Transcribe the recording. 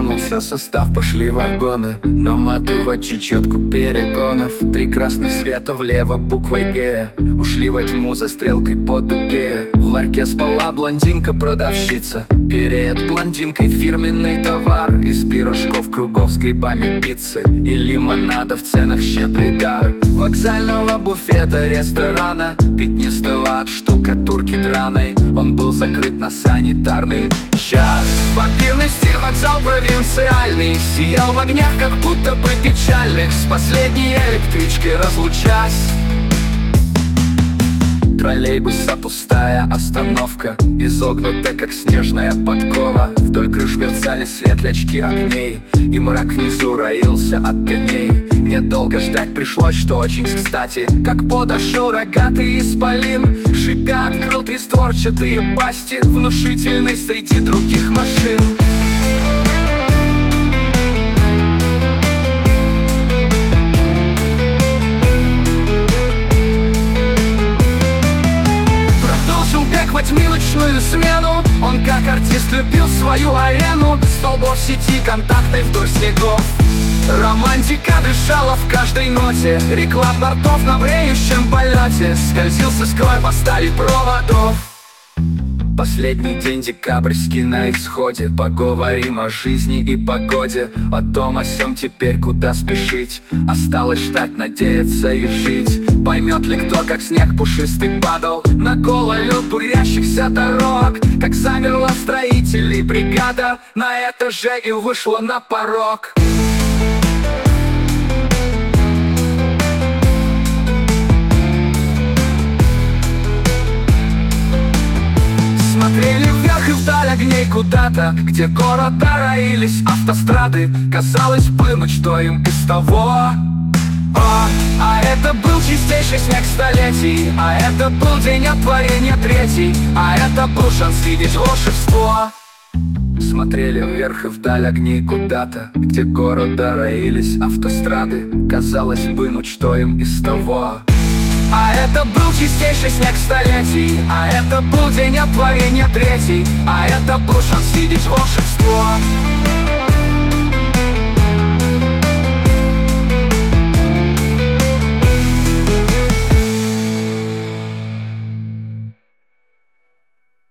тронулся состав, пошли вагоны. Наматывать чечетку перегонов. Три красных света влево буквой Г. Ушли во тьму за стрелкой по дуге. В ларьке спала блондинка-продавщица. Перед блондинкой фирменный товар. Из пирожков, кругов с грибами, пиццы и лимонада, в ценах щедрый дар. Вокзального буфета ресторана пятнистого от штукатурки драной. Он был закрыт на санитарный час. Вампирный стиль, вокзал провинциальный сиял в огнях, как будто бы печальных, с последней электричкой разлучась. Троллейбуса пустая остановка, изогнута, как снежная подкова. Вдоль крыш мерцали светлячки огней, и мрак внизу роился от коней. Недолго ждать пришлось, что очень кстати, как подошел рогатый исполин. Шипя открыл три створчатые пасти, внушительный среди других машин. Отмилочную смену он как артист любил свою арену. Столбов сети контактной вдоль снегов. Романтика дышала в каждой ноте. Реклам бортов на бреющем полете. Скользился сквозь по стали проводов. Последний день декабрьский на исходе. Поговорим о жизни и погоде, о том о сём, теперь куда спешить. Осталось ждать, надеяться и жить. Поймет ли кто, как снег пушистый падал на голый лед бурящихся дорог, как замерла строителей бригада на этаже и вышла на порог. Смотрели вверх и вдаль огней куда-то, где города роились автострады. Казалось бы, ну что им из того? А это был чистейший снег столетий, а это был день отворения третий, а это был шанс видеть волшебство. Смотрели вверх и вдаль огней куда-то, где города роились автострады. Казалось бы, ну что им из того? А это был чистейший снег столетий, а это был день отворения третий, а это был шанс видеть волшебство.